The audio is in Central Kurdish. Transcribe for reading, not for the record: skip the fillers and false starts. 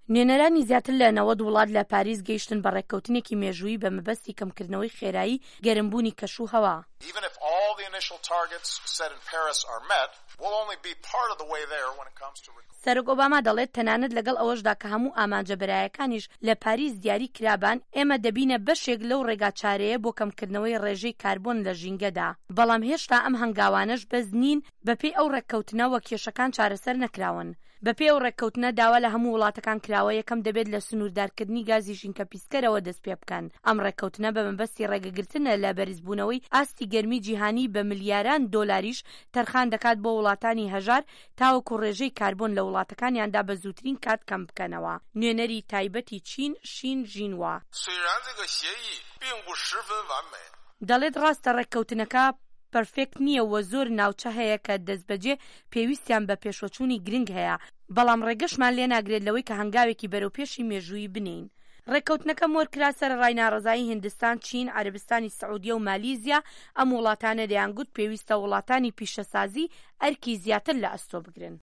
نوێنەرانی زیاتر لە 90 وڵات لە پاریس گەیشتن بە ڕێککەوتنێکی مێژوویی بە مەبەستی کەمکردنەوەی خێرایی گەرمبوونی کەشوهەوا. سەرۆک ئۆباما دەڵێت تەنانەت لەگەڵ ئەوەشدا کە هەموو ئامانجەبرایەکانیش لە پاریس دیاری کرابان، ئێمە دەبینە بەشێک لەو ڕێگا چارەیە بۆ کەمکردنەوەی ڕێژەی کاربۆن لە ژینگەدا. بەڵام هێشتا ئەم هەنگاوانەش بەس نین بەپێی ئەو ڕێککەوتنە وە کێشەکان چارەسەر نەکراون. بەپێی ئەو ڕێککەوتنە داوا لە هەموو وڵاتەکان کراوە یەکەم دەبێت لە سنووردارکردنی گازی ژینکە پیسکەرەوە دەست پێ بکەن. ئەم ڕێککەوتنە بە مەبەستی ڕێگەگرتنە لە بەرزبوونەوەی ئاستی گەرمی جیهانی بە ملیاران دۆلاریش تەرخان دەکات بۆ وڵاتانی هەژار تاوەکو ڕێژەی کاربۆن لە وڵاتەکانیاندا بە زووترین کات کەم بکەنەوە. نوێنەری تایبەتی چین شین ژینوا دەڵێت ڕاستە ڕێککەوتنەکە پەرفێکت نییە و زۆر ناوچە هەیە کە دەستبەجێ پێویستیان بە پێشوەچوونی گرنگ هەیە، بەڵام ڕێگەشمان لێ ناگرێت لەوەی کە هەنگاوێکی بەرەوپێشی مێژووی بنین. ڕێککەوتنەکە مۆرکرا سەرڕای ناڕەزایی هیندستان، چین، عەربستانی سەعودیە و مالیزیا. ئەم وڵاتانە دەیانگوت پێویستە وڵاتانی پیشەسازی ئەرکی زیاتر لە ئەستۆ بگرن.